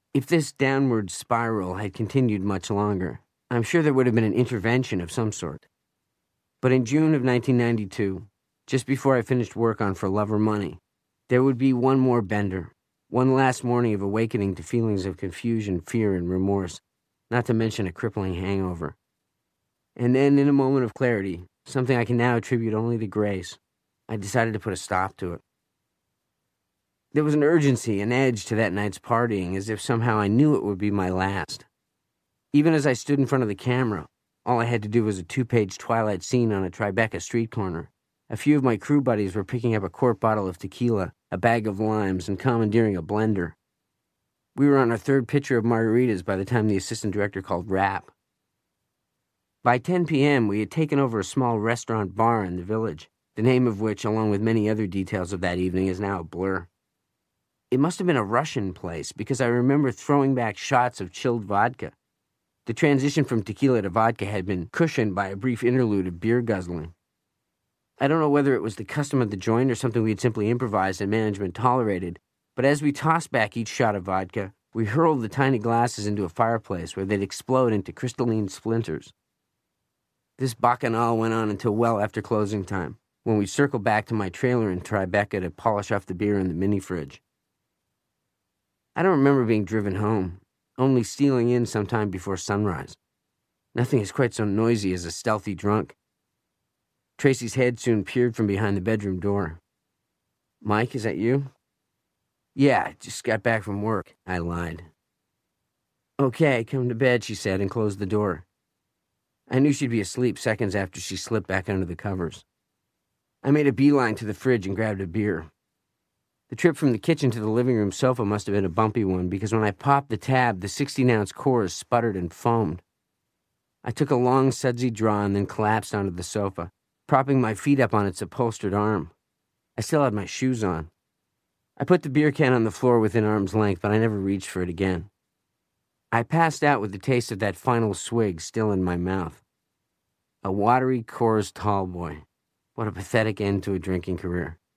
If this downward spiral had continued much longer, I'm sure there would have been an intervention of some sort. But in June of 1992, just before I finished work on For Love or Money, there would be one more bender, one last morning of awakening to feelings of confusion, fear, and remorse, not to mention a crippling hangover. And then, in a moment of clarity, something I can now attribute only to grace, I decided to put a stop to it. There was an urgency, an edge to that night's partying, as if somehow I knew it would be my last. Even as I stood in front of the camera, all I had to do was a 2-page Twilight scene on a Tribeca street corner. A few of my crew buddies were picking up a quart bottle of tequila, a bag of limes, and commandeering a blender. We were on our third pitcher of margaritas by the time the assistant director called wrap. By 10 p.m., we had taken over a small restaurant bar in the village, the name of which, along with many other details of that evening, is now a blur. It must have been a Russian place, because I remember throwing back shots of chilled vodka. The transition from tequila to vodka had been cushioned by a brief interlude of beer guzzling. I don't know whether it was the custom of the joint or something we had simply improvised and management tolerated, but as we tossed back each shot of vodka, we hurled the tiny glasses into a fireplace where they'd explode into crystalline splinters. This bacchanal went on until well after closing time, when we circled back to my trailer in Tribeca to polish off the beer in the mini-fridge. I don't remember being driven home, only stealing in sometime before sunrise. Nothing is quite so noisy as a stealthy drunk. Tracy's head soon peered from behind the bedroom door. "Mike, is that you?" "Yeah, I just got back from work," I lied. "Okay, come to bed," she said, and closed the door. I knew she'd be asleep seconds after she slipped back under the covers. I made a beeline to the fridge and grabbed a beer. The trip from the kitchen to the living room sofa must have been a bumpy one, because when I popped the tab, the 16-ounce cores sputtered and foamed. I took a long, sudsy draw and then collapsed onto the sofa, propping my feet up on its upholstered arm. I still had my shoes on. I put the beer can on the floor within arm's length, but I never reached for it again. I passed out with the taste of that final swig still in my mouth. A watery Coors Tall Boy. What a pathetic end to a drinking career.